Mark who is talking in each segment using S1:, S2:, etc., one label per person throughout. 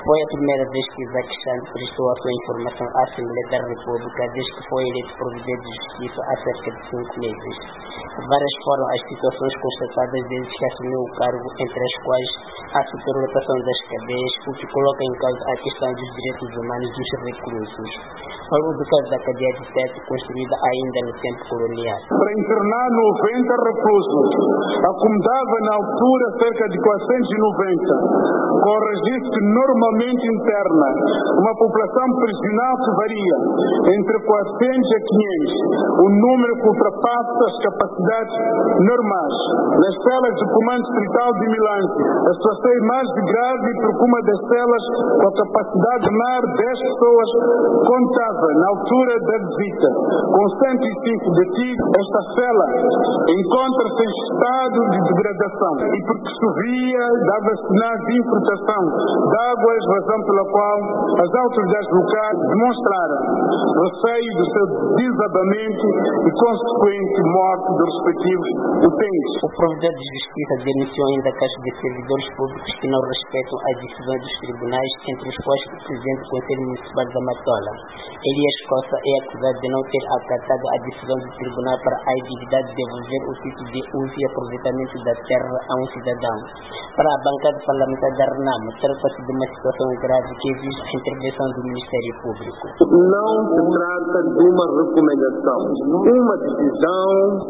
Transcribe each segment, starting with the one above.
S1: Foi a primeira vez que Isaac Xande prestou a sua informação à Assembleia da República desde que foi eleito Provedor de Justiça há cerca de 5 meses. Várias foram as situações constatadas desde que assumiu o cargo, entre as quais a superlotação das cadeias, o que coloca em causa a questão dos direitos humanos dos reclusos. Falou do caso da cadeia de Tete, construída ainda no tempo colonial.
S2: Para internar 90 reclusos, acomodava na altura cerca de 490, com registro normalmente interna, uma população prisional que varia entre 400 e 500, um número que ultrapassa as capacidades normais. Nas celas do Comando Distrital de Milão, a situação é mais grave porque uma das celas com a capacidade de mar 10 pessoas contava, na altura da visita, com 105 detidos. Esta cela encontra-se em estado de degradação e porque chovia, dava sinais de infiltração de águas, razão pela qual as autoridades locais demonstraram receio do seu desabamento e consequente morte dos respectivos utentes.
S1: O Provedor de Justiça denunciou ainda casos de servidores públicos que não respeitam as decisões dos tribunais, entre os quais o presidente do Conselho Municipal da Matola. Elias Costa é acusado de não ter acatado a decisão do tribunal para a evitar devolver o título de uso e aproveitamento da terra a um cidadão. Para a bancada parlamentar da RENAM, trata-se de uma situação grave que exige a intervenção do Ministério Público.
S3: Não se trata de uma recomendação. Uma decisão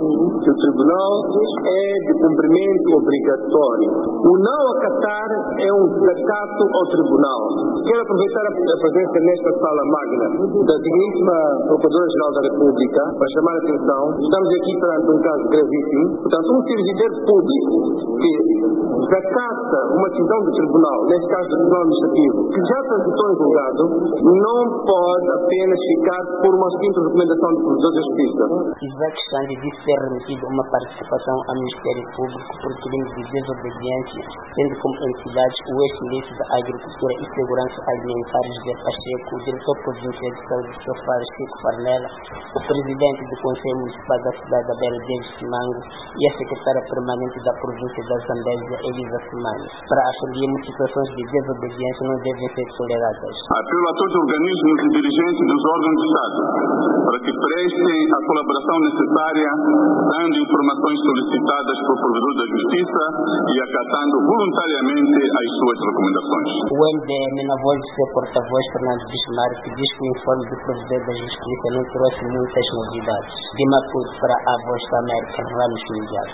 S3: do tribunal é de cumprimento obrigatório. O não acatar é um desacato ao tribunal. Quero aproveitar a presença nesta sala magna da digníssima Procuradora-Geral da República para chamar a atenção. Estamos aqui perante um caso gravíssimo. Portanto, um servidor público que desacata uma decisão do tribunal, neste caso do Tribunal Administrativo, que já transitou em julgado, não pode apenas ficar por uma simples recomendação do Provedor da Justiça.
S1: Isaac Xande disse ter remetido uma participação ao Ministério Público por crimes de desobediência, tendo como entidades o ex-ministro da Agricultura e Segurança Alimentar José Pacheco, o diretor provincial de saúde Sofar Chico Farnella, o presidente do Conselho Municipal da cidade da Bela Davis Simango e a secretária permanente da província da Zambésia, Elisa Simani. Para a FDM, situações de desobediência não devem ser toleradas.
S2: Apelo a todos os organismos e dirigentes dos órgãos de Estado para que prestem a colaboração necessária, dando informações solicitadas pelo Provedor da Justiça e acatando voluntariamente as suas recomendações.
S1: O MDM, na voz do seu porta-voz, Fernando Bismarck, diz que o informe do Provedor da Justiça não trouxe muitas novidades. De Maputo para a Voz da América, Ramos Miguel.